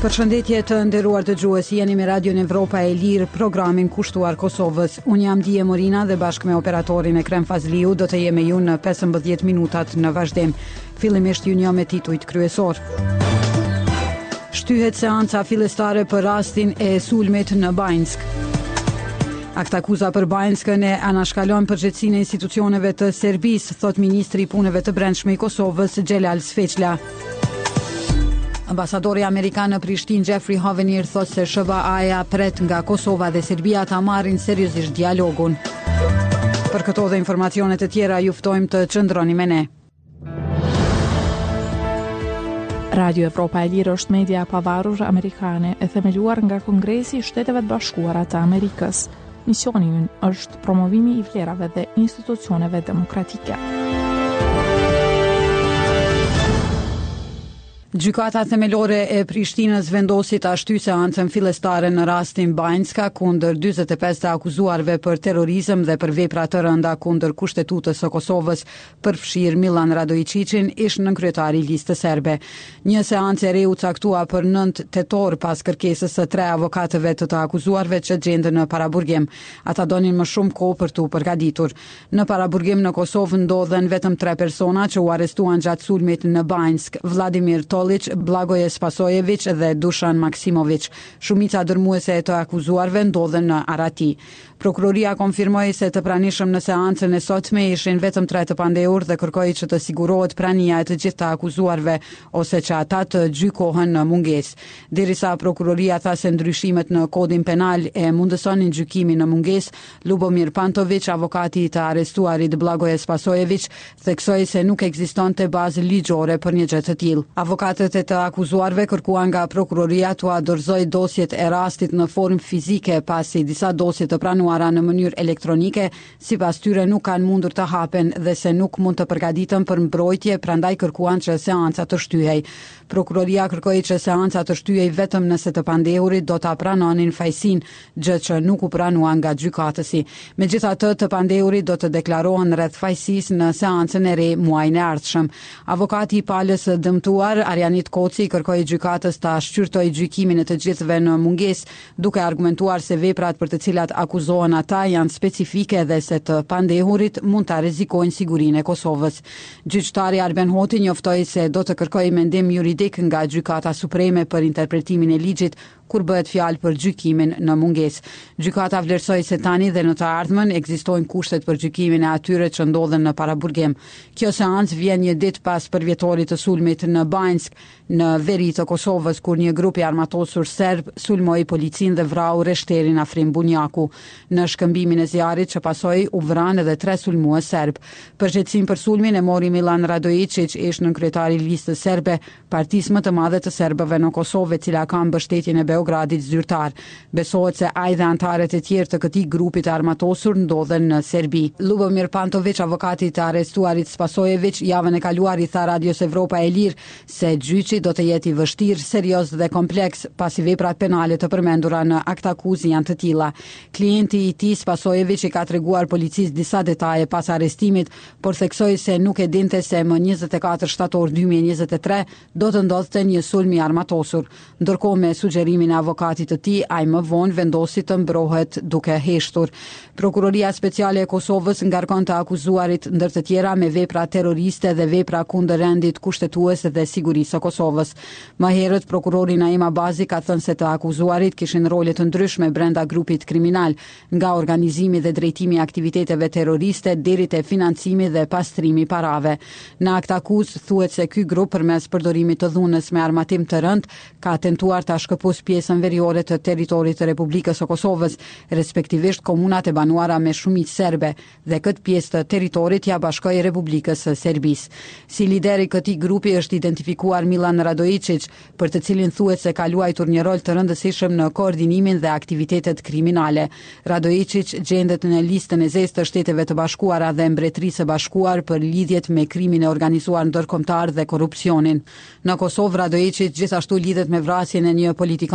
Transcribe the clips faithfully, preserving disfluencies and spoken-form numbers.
Përshëndetje të nderuar dëgjues, jeni me Radio Evropa e Lirë, programin kushtuar Kosovës. Unë jam Dije Morina dhe bashkë me operatorin Ekrem Fazliu do të jemi ju në pesëmbëdhjetë minutat në vazhdim. Fillimisht ju një me titujt kryesor. Shtyhet seanca fillestare për rastin e sulmit në Banjsk. Aktakuza për Banjskën e anashkalon përgjegjësinë e institucioneve të Serbisë, thot ministri i punëve të brendshme i Kosovës Xhelal Sveçla. Ambasadori Amerikan në Prishtinë Jeffrey Hovenir thot se S B A-ja pret nga Kosova dhe Serbia ta marrin seriozisht dialogun. Për këto dhe informacione të tjera ju ftojmë të qëndroni me ne. Radio Evropa e Lirë është media e pavarur amerikane e themeluar nga Kongresi i Shteteve të Bashkuara të Amerikës. Misioni i ynë është promovimi i vlerave dhe institucioneve demokratike. Gjykata themelore e Prishtinës vendosi ta shtyjë seancën fillestare në rastin Banjska kundër dyzet e pesë të akuzuarve për terrorizëm dhe për vepra të rënda kundër kushtetues së Kosovës, përfshir Milan Radojčićin, ish nënkryetari i listës serbe. Një seancë e re u caktua për nëntë tetor pas kërkesës së tre avokatëve të të akuzuarve që gjenden në paraburgim. Ata donin më shumë kohë për tu përgatitur. Në paraburgim në Kosovë ndodhen vetëm tre persona që u arrestuan gjatë sulmit në Banjsk: Vladimir Blagoje Spasojević dhe Dušan Maksimović. Shumica dërmuese e të akuzuarve ndodhen në Arati. Prokuroria konfirmoi se të pranishëm në seancën e sotme ishin vetëm tre të pandehur dhe kërkoi që të sigurohet prania e të gjithë të akuzuarve ose që ata të gjykohen në mungesë. Derisa prokuroria tha se ndryshimet në kodin penal e mundësonin gjykimin në mungesë, Lubomir Pantović, avokati i të arrestuarit Blagoje Spasojević, theksoi se nuk ekzistonte bazë ligjore për një gjë të tillë. Avokatët e të akuzuarve kërkuan nga prokuroria t'u dorëzoj dosjet e rastit në formë fizike, pasi disa dosje të pranuara në mënyrë elektronike sipas tyre nuk kanë mundur të hapen dhe se nuk mund të përgatiten për mbrojtje, prandaj kërkuan që seanca të shtyhej. Prokuroria kërkoi që seanca të shtyhej vetëm nëse të pandehurit do ta pranonin fajsin, gjë që nuk u pranua nga gjykatësi. Megjithatë, të pandehurit do të deklarohen rreth fajsisë në seancën e re muajin e ardhshëm. Avokati i palës së dëmtuar, Arjanit Koci, kërkoi gjykatës ta shqyrtojë gjykimin e të gjithëve në mungesë, duke argumentuar se veprat për të cilat akuzohen ata janë specifike dhe se të pandehurit mund ta rrezikojnë sigurinë e Kosovës. Gjyqtari Arben Hoti njoftoi se do të kërkojë mendim juridik nga Gjykata Supreme për interpretimin e ligjit kur bëhet fjalë për gjykimin në mungesë. Gjykata vlerësoi se tani dhe në të ardhmen ekzistojnë kushtet për gjykimin e atyre që ndodhen në paraburgim. Kjo seancë vjen një ditë pas përvjetorit të sulmit në Banjsk, në veri të Kosovës, kur një grup i armatosur serb sulmoi policinë dhe vrau reshterin Afrim Bunjaku. Në shkëmbimin e zjarrit që pasoi u vranë edhe tre sulmues serb. Përgjegjësinë për sulmin e mori Milan Radojčić, ish nënkryetari i listës serbe, partisë më të madhe të serbëve në Kosovë, e cila ka mbështetjen e Beogradit zyrtar. Besohet se ai dhe anëtarët e tjerë të këtij grupi të armatosur ndodhen në Serbi. Lubomir Pantović, avokati i të arrestuarit Spasojević, javën e kaluar i tha Radios Evropa e Lirë se gjyqi do të jetë i vështirë, serioz dhe kompleks, pasi veprat penale të përmendura në aktakuzë janë të tilla. Klienti i tij Spasojević i ka treguar policisë disa detaje pas arrestimit, por theksoi se nuk e dinte se më njëzet e katër shtator dy mijë e njëzet e tre do të ndodhte një sulm i armatosur. Ndërkohë, me sugjerimin e avokatit të tij, ai më vonë vendosi të mbrohet duke heshtur. Prokuroria Speciale e Kosovës ngarkon të akuzuarit ndër të tjera me vepra terroriste dhe vepra kundër rendit kushtetues dhe sigurisë së Kosovës. Më herët prokurori Naim Abazi ka thënë se të akuzuarit kishin role të ndryshme brenda grupit kriminal, nga organizimi dhe drejtimi i aktiviteteve terroriste deri te financimi dhe pastrimi i parave. Në aktakuzë thuhet se ky grup përmes përdorimit të dhunës me armatim të rënd ka tentuar ta shkëputës pjesën veriore të territorit të Republikës së Kosovës, respektivisht komunat e banuara me shumicë serbe, dhe këtë pjesë të territorit ja bashkoi Republikës së Serbisë. Si lider i këtij grupi është identifikuar Milan Radojčić, për të cilin thuhet se ka luajtur një rol të rëndësishëm në koordinimin dhe aktivitetet kriminale. Radojčić gjendet në listën e zezë të Shteteve të Bashkuara dhe Mbretërisë së Bashkuar për lidhjet me krimin e organizuar ndërkombëtar dhe korrupsionin. Në Kosovë, Radojčić gjithashtu lidhet me vrasjen e një politikan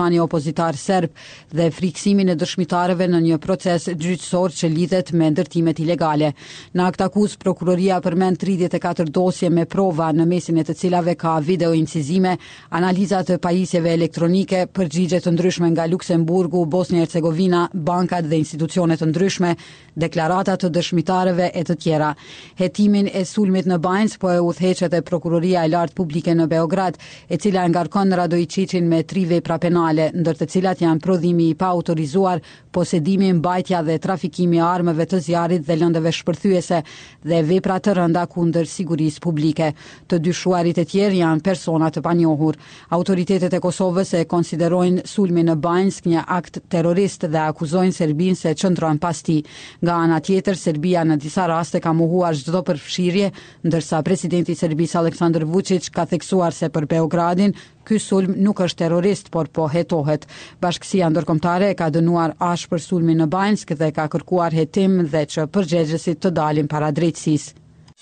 muslimani opozitar serb dhe friksimin e dëshmitarëve në një proces gjyqësor që lidhet me ndërtimet ilegale. Në akt akuz, prokuroria përmend tridhjetë e katër dosje me prova në mesin e të cilave ka video incizime, analiza të pajisjeve elektronike, përgjigje të ndryshme nga Luksemburgu, Bosnia Hercegovina, bankat dhe institucione të ndryshme, deklarata të dëshmitarëve e të tjera. Hetimin e sulmit në Bajnës po e udhëheqet e Prokuroria e Lartë Publike në Beograd, e cila ngarkon Radojčićin me tri vepra penale, ndër të cilat janë prodhimi i pa autorizuar, posedimi, mbajtja dhe trafikimi i armëve të zjarrit dhe lëndëve shpërthyese dhe vepra të rënda kundër sigurisë publike. Të dyshuarit e tjerë janë persona të panjohur. Autoritetet e Kosovës e konsiderojnë sulmin në Bajnës një akt terrorist dhe akuzojnë Serbinë se çndron pas tij. Nga ana tjetër, Serbia në disa raste ka mohuar çdo përfshirje, ndërsa presidenti i Serbisë Aleksandar Vučić ka theksuar se për Beogradin ky sulm nuk është terrorist, por po hetohet. Bashkësia ndërkombëtare ka dënuar ashpër sulmin në Bajnsk dhe ka kërkuar hetim dhe që përgjegjësit të dalin para drejtësisë.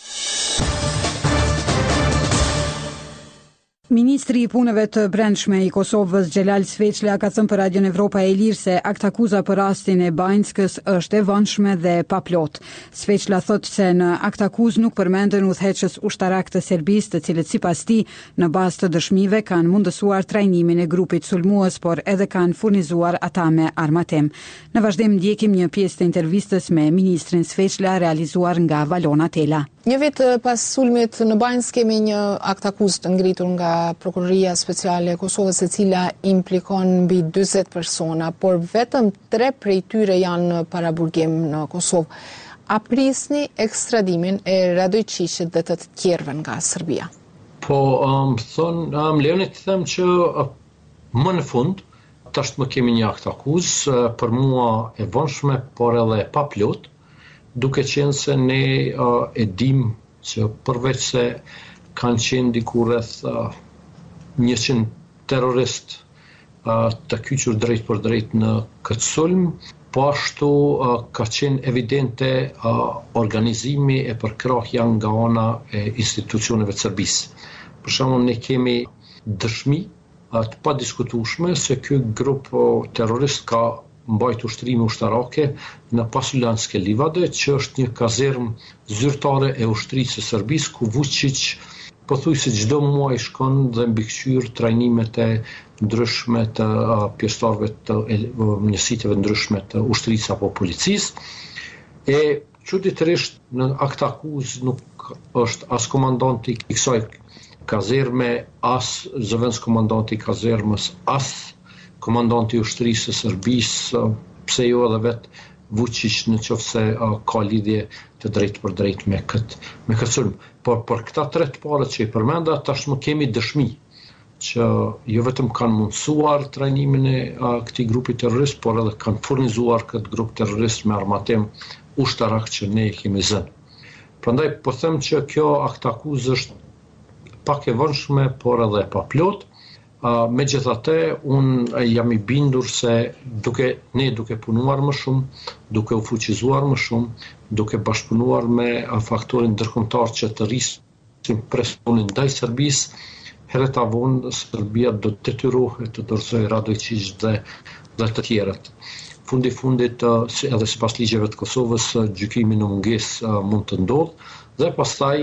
Ministri i Punëve të Brendshme i Kosovës, Xhelal Sveçlia, ka thënë për Radion Evropa e Lirë se akt akuza për rastin e Bajnskës është e vëndshme dhe paplot. Sveçlia thotë se në akt akuz nuk përmenden udhëheqës ushtarak të Serbisë, të cilët sipas tij në bazë të dëshmive kanë mundësuar trajnimin e grupit sulmues, por edhe kanë furnizuar ata me armatim. Në vazhdim ndjekim një pjesë të intervistës me ministrin Sveçlia realizuar nga Valona Tela. Një vit pas sulmit në Bajnsk kemi një akt akuz të ngritur nga Prokuroria Speciale e Kosovës, e cila implikon mbi dyzet persona, por vetëm tre prej tyre janë në paraburgim në Kosovë. A prisni ekstradimin e Radojčićit dhe të tjerëve nga Serbia? Po, um, thon, um, leoni të them që uh, më në fund, tash më kemi një akt akuz, uh, për mua e vëndshme, por edhe pa plot, duke qenë se ne uh, e dim që përveç se kanë qenë diku rreth uh, njëqind terrorist uh, të kyçur drejt për drejt në këtë sulm, po ashtu uh, ka qenë evidente uh, organizimi e përkrahja nga ana e institucioneve të Serbisë. Për shembull, ne kemi dëshmi uh, të padiskutueshme se ky grup uh, terrorist ka mbajt ushtrime ushtarake në Pasulanske Livade, që është një kazermë zyrtare e ushtrisë së Serbisë, ku Vučić pothuajse çdo muaj shkon dhe mbikëqyr trajnimet e ndryshme të uh, pjesëtarëve të uh, njësiteve ndryshme të ushtrisë apo policisë. E çuditërisht në akt akuz nuk është as komandanti i kësaj kazerme, as zëvendëskomandanti i kazermës, as komandanti i ushtrisë së Serbisë, pse jo edhe vetë Vučić në qoftë se uh, ka lidhje të drejtë për drejtë me këtë me këtë sulm. Por për këta tre të parët që i përmenda, tashmë kemi dëshmi që jo vetëm kanë mundësuar trajnimin e uh, këtij grupi terrorist, por edhe kanë furnizuar këtë grup terrorist me armatim ushtarak që ne i kemi zënë. Prandaj po them që kjo akt akuz është pak e vëndshme, por edhe pa plot. Uh, Megjithatë, unë jam i bindur se duke, ne duke punuar më shumë, duke u fuqizuar më shumë, duke bashkëpunuar me uh, faktorin ndërkombëtar që të rrisim presionin ndaj Serbisë, herët avon Serbia do të detyrohet të dorëzojë Radojčić dhe, dhe të tjerët. Fundi fundit, uh, edhe sipas ligjeve të Kosovës, uh, gjykimi në mungesë uh, mund të ndodhë, dhe pastaj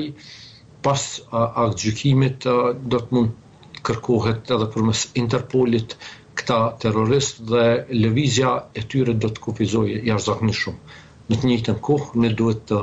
pas uh, akt gjykimit uh, do të mund kërkohet edhe përmes Interpolit këta terrorist dhe lëvizja e tyre do të kufizojë jashtëzakonisht shumë. Në të njëjtën kohë ne duhet të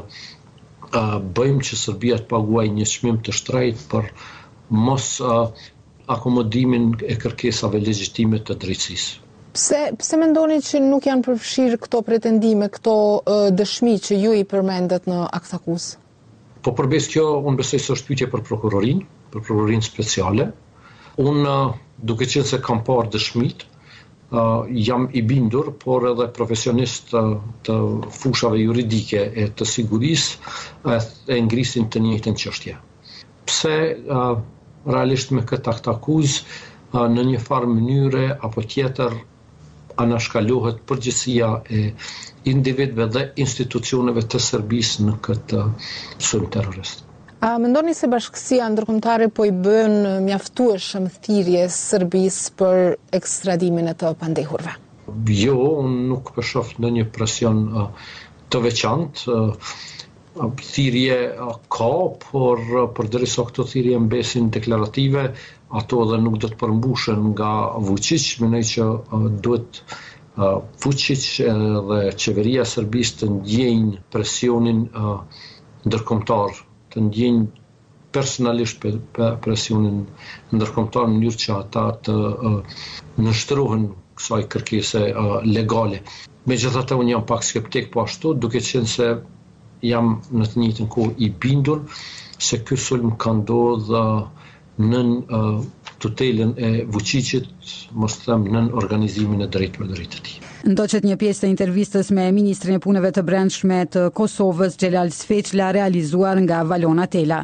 uh, bëjmë që Serbia të paguajë një çmim të shtrenjtë për mos uh, akomodimin e kërkesave legjitime të drejtësisë. Pse pse mendoni që nuk janë përfshirë këto pretendime, këto uh, dëshmi që ju i përmendet në akt akuz? Po përbes kjo, unë besoj se është pyetje për prokurorinë, për prokurorinë speciale. Unë, duke qenë se kam parë dëshmit, uh, jam i bindur, por edhe profesionist uh, të fushave juridike e të sigurisë uh, e ngrisin të njëjtën çështje. Pse uh, realisht me këtë akt akuz uh, në një farë mënyre apo tjetër anashkalohet përgjegjësia e individëve dhe institucioneve të Serbisë në këtë sulm terrorist. A mendoni se bashkësia ndërkombëtare po i bën mjaftueshëm thirrje Serbisë për ekstradimin e të pandehurve? Jo, unë nuk përshaf ndonjë presion uh, të veçantë. Uh, thirrje uh, ka, por uh, përderisa këto thirrje mbesin deklarative, ato edhe nuk do të përmbushen nga Vučić, mendoj që uh, duhet uh, Vučić dhe qeveria e Serbisë të ndjejnë presionin uh, ndërkombëtar, të ndjenjë personalisht presionin ndërkombëtar në mënyrë që ata të uh, nështrohen kësaj kërkese uh, legale. Megjithatë unë jam pak skeptik po ashtu, duke qenë se jam në të njëjtën kohë i bindur se ky sulm ka ndodhur nën uh, tutelën e Vučićit, mos them nën organizimin e drejtë për drejtë të tij. Ndoqet një pjesë të intervistës me ministrin e punëve të brendshme të Kosovës, Xhelal Sveçla, realizuar nga Valona Tela.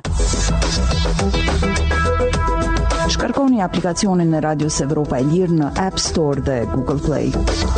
Shkarkoni aplikacionin e Radios Evropa e Lirë në App Store dhe Google Play.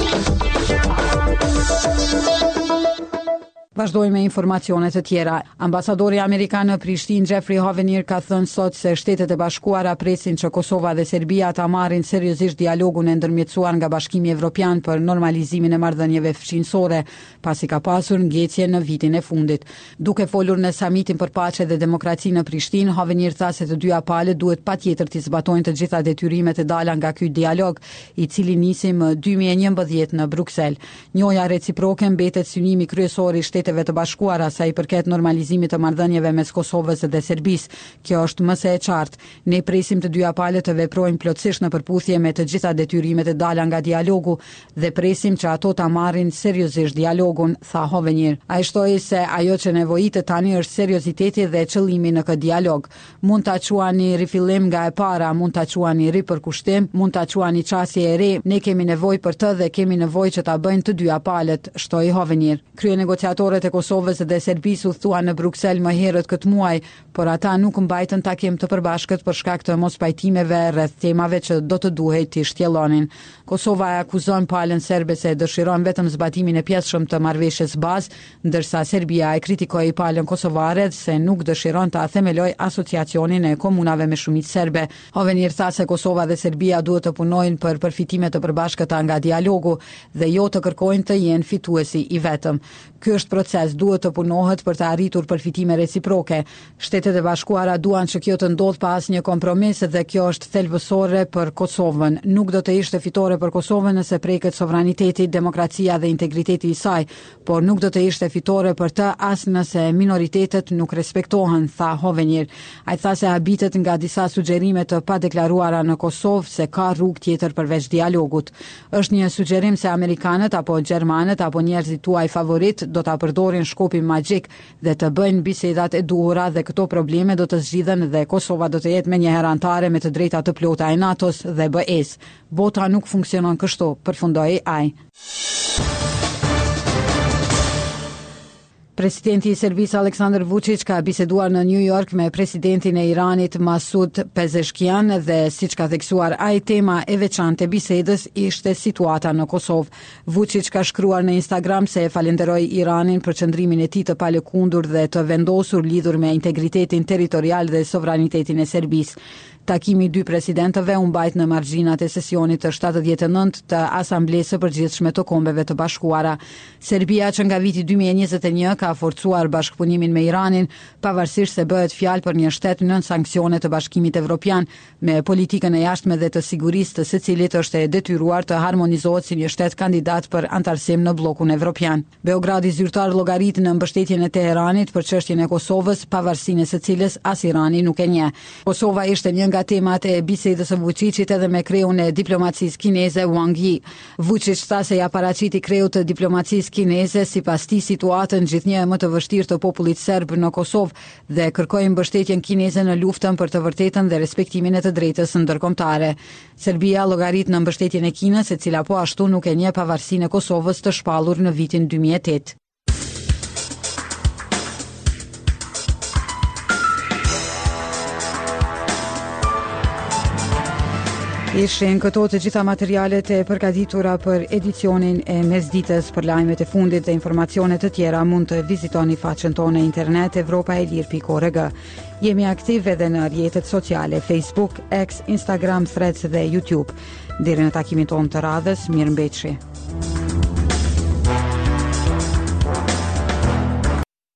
Vazhdojmë me informacione të tjera. Ambasadori amerikan në Prishtinë, Jeffrey Hovenier, ka thënë sot se Shtetet e Bashkuara presin që Kosova dhe Serbia ta marrin seriozisht dialogun e ndërmjetësuar nga Bashkimi Evropian për normalizimin e marrëdhënieve fqinësore, pasi ka pasur ngjecje në vitin e fundit. Duke folur në samitin për paqe dhe demokraci në Prishtinë, Hovenier tha se të dyja palët duhet patjetër të zbatojnë të gjitha detyrimet e dala nga ky dialog, i cili nisi më dy mijë e njëmbëdhjetë në Bruksel. Njoja reciproke mbetet synimi kryesor i Shteteve të Bashkuara sa i përket normalizimit të marrëdhënieve mes Kosovës dhe Serbisë. Kjo është më se e qartë. Ne presim të dyja palët të veprojnë plotësisht në përputhje me të gjitha detyrimet e dala nga dialogu dhe presim që ato ta marrin seriozisht dialogun, tha Hovenier. Ai shtoi se ajo që nevojitet tani është serioziteti dhe qëllimi në këtë dialog. Mund ta quani rifillim nga e para, mund ta quani ripërkushtim, mund ta quani çësje e re, ne kemi nevojë për të dhe kemi nevojë që ta bëjnë të dyja palët, shtoi Hovenier. Kryenegociatorët e Kosovës dhe Serbisë u thua në Bruksel më herët këtë muaj, por ata nuk mbajtën takim të përbashkët për shkak të mospajtimeve rreth temave që do të duhej të shtjellonin. Kosova e akuzon palën serbe se dëshiron vetëm zbatimin e pjesëshëm të marrëveshjes bazë, ndërsa Serbia e kritikoi palën kosovare se nuk dëshiron të themelojë asociacionin e komunave me shumicë serbe. Hovenier tha se Kosova dhe Serbia duhet të punojnë për përfitime të përbashkëta nga dialogu dhe jo të kërkojnë të jenë fituesi i vetëm. Ky është proces, duhet të punohet për të arritur përfitime reciproke. Shtetet e Bashkuara duan që kjo të ndodhë pa asnjë kompromis dhe kjo është thelbësore për Kosovën. Nuk do të ishte fitore për Kosovën nëse preket sovraniteti, demokracia dhe integriteti i saj, por nuk do të ishte fitore për të as nëse minoritetet nuk respektohen, tha Hovenier. Ai tha se habitet nga disa sugjerime të padeklaruara në Kosovë se ka rrugë tjetër përveç dialogut. Është një sugjerim se amerikanët apo gjermanët apo njerëzit tuaj favorit do ta përdorin shkopin magjik dhe të bëjnë bisedat e duhura dhe këto probleme do të zgjidhen dhe Kosova do të jetë menjëherë anëtare me të drejta të plota e NATO-s dhe B E-s. Bota nuk funksionon kështu, përfundoi ai. Presidenti i Serbisë Aleksandar Vučić ka biseduar në New York me presidentin e Iranit Masud Pezeshkian dhe siç ka theksuar ai, tema e veçantë e bisedës ishte situata në Kosovë. Vučić ka shkruar në Instagram se e falenderoi Iranin për qëndrimin e tij të palëkundur dhe të vendosur lidhur me integritetin territorial dhe sovranitetin e Serbisë. Takimi i dy presidentëve u mbajt në margjinat e sesionit të shtatëdhjetë e nëntë të Asamblesë së Përgjithshme të Kombeve të Bashkuara. Serbia, që nga viti dy mijë e njëzet e një ka forcuar bashkëpunimin me Iranin, pavarësisht se bëhet fjalë për një shtet nën sanksione të Bashkimit Evropian, me politikën e jashtme dhe të sigurisë të secilit është e detyruar të harmonizohet si një shtet kandidat për antarësim në bllokun evropian. Beogradi zyrtar llogarit në mbështetjen e Teheranit për çështjen e Kosovës, pavarësinë së cilës as Irani nuk e njeh. Kosova ishte një nga temat e bisedës së Vučićit edhe me kreun e diplomacisë kineze Wang Yi. Vučić tha se ja paraqiti kreut të diplomacisë kineze sipas tij situatën gjithnjë më të vështirë të popullit serb në Kosovë dhe kërkoi mbështetjen kineze në luftën për të vërtetën dhe respektimin e të drejtës ndërkombëtare. Serbia llogarit në mbështetjen e Kinës, e cila po ashtu nuk e njeh pavarësinë e Kosovës të shpallur në vitin dy mijë e tetë. Ishin këto të gjitha materialet e përgatitura për edicionin e mesditës. Për lajmet e fundit dhe informacione të tjera mund të vizitoni faqen tonë internet evropaelir pikë org. Jemi aktiv edhe në rrjetet sociale Facebook, X, Instagram, Threads dhe YouTube. Deri në takimin tonë të radhës, mirëmbëjtje.